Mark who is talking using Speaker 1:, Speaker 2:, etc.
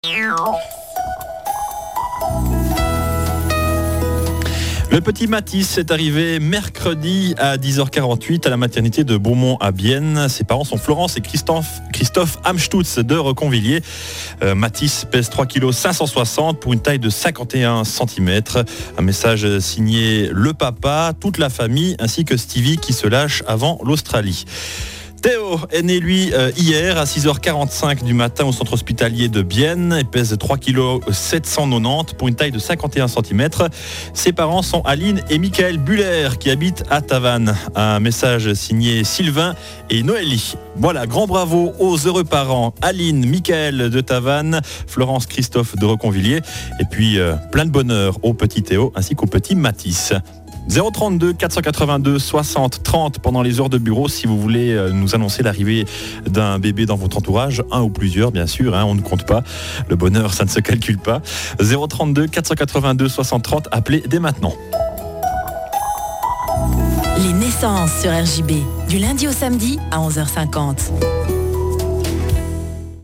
Speaker 1: Le petit Mathis est arrivé mercredi à 10h48 à la maternité de Beaumont à Bienne. Ses parents sont Florence et Christophe Amstutz de Reconvilliers. Mathis pèse 3 kg 560 pour une taille de 51 cm. Un message signé le papa, toute la famille ainsi que Stevie qui se lâche avant l'Australie. Théo est né, lui, hier à 6h45 du matin au centre hospitalier de Bienne. Il pèse 3 kg 790 pour une taille de 51 cm. Ses parents sont Aline et Michael Buller qui habitent à Tavannes. Un message signé Sylvain et Noélie. Voilà, grand bravo aux heureux parents Aline, Michael de Tavannes, Florence, Christophe de Reconvilliers. Et puis plein de bonheur au petit Théo ainsi qu'au petit Mathis. 032 482 60 30 pendant les heures de bureau si vous voulez nous annoncer l'arrivée d'un bébé dans votre entourage, un ou plusieurs bien sûr, on ne compte pas, le bonheur ça ne se calcule pas. 032 482 60 30, appelez dès maintenant.
Speaker 2: Les naissances sur RJB, du lundi au samedi à 11h50.